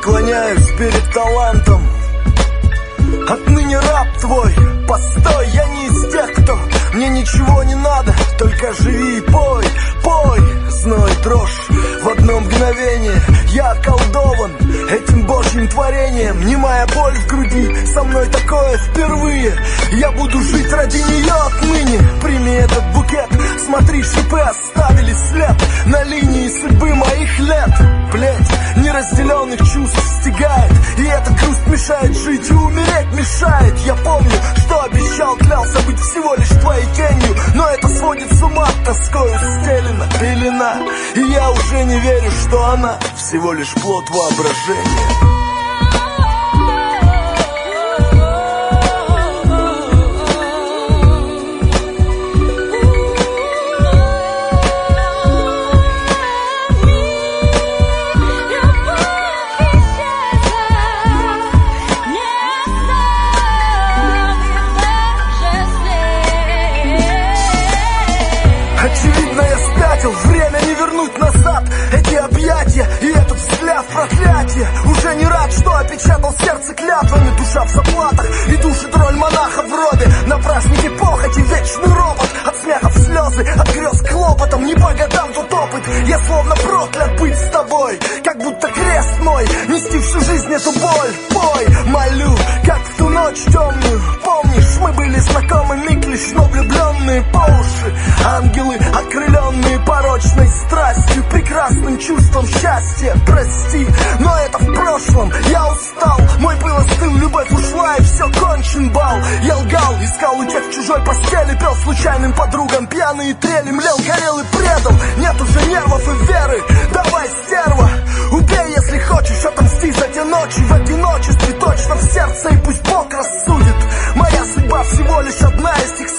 преклоняюсь перед талантом. Отныне раб твой, постой, я не из тех, кто мне ничего не надо, только живи и пой, пой. Зной, дрожь в одно мгновение, я околдован этим божьим творением. Немая боль в груди, со мной такое впервые. Я буду жить ради нее отныне. Прими этот букет, смотри, шипы оставили след на линии судьбы моих лет. Плеть неразделенных чувств стягает, и эта грусть мешает жить, и умереть мешает. Я помню, что обещал, клялся быть всего лишь твоей тенью, но это сводит с ума, тоскою стелена пелена, и я уже не верю, что она всего лишь плод воображения. Очевидно, я спятил, время не вернуть назад. Эти объятия и этот взгляд проклятия. Уже не рад, что опечатал сердце клятвами. Душа в заплатах и душит роль монаха в робе. На празднике похоти вечный робот. От смеха в слезы, от грез к хлопотам. Не по годам тут опыт, я словно проклят быть с тобой. Как будто крест мой, нести всю жизнь эту боль. Пой, молю, как в ту ночь темную. Помнишь, мы были знакомыми лишь, но влюбленные по уши. Ангелы, окрыленные порочной страстью, прекрасным чувством счастья. Прости, но это в прошлом, я устал. Мой пыл остыл, любовь ушла, и все, кончен бал. Я лгал, искал утех в чужой постели, пел случайным подругам пьяные трели, млел, горел и предал. Нет уже нервов и веры, давай, стерва, убей, если хочешь, отомсти за те ночи. В одиночестве точно в сердце, и пусть Бог рассудит. Моя судьба всего лишь одна из тех